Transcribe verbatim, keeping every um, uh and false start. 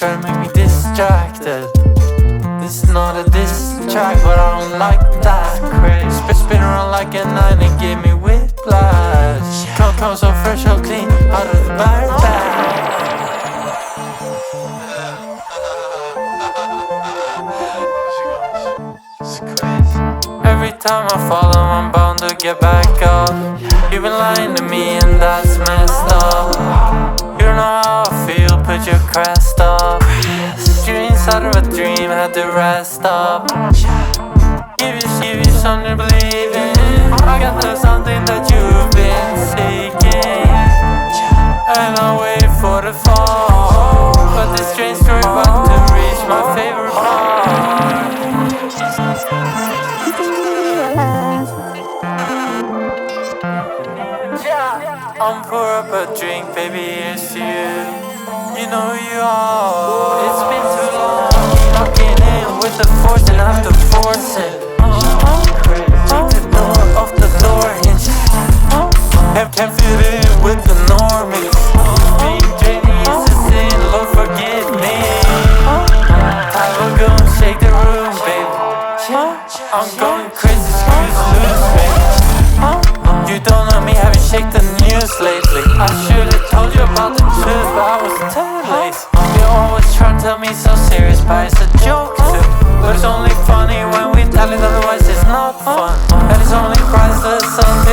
try to make me distracted. This is not a diss track, but I don't like that. Crazy spin, spin around like a nine and give me whiplash. Come, come so fresh, so clean, out of the bag bag. Every time I fall, I'm bound to get back up. You've been lying to me and that's messed up. You don't know how I feel, put your crest up. You're inside of a dream, had to rest up. Give you, give you something to believe in. I got the something that you've been seeking, and I wait for the fall. But this strange story about to reach my favorite part. I'm pour up a drink, baby, here's to you. You know who you are. It's been too long, knocking in with the force and I have to force it. Check the door off the door hinge. Can't fit in with the normies. Being dreamy is a sin, Lord forgive me. I will go and shake the room, baby. I'm going crazy, screws loose, baby. You don't know me, haven't shake the news lately. I should've told you about the truth, but I was too late. You always try to tell me so serious, but it's a joke too. But it's only funny when we tell it, otherwise it's not fun. And it's only priceless.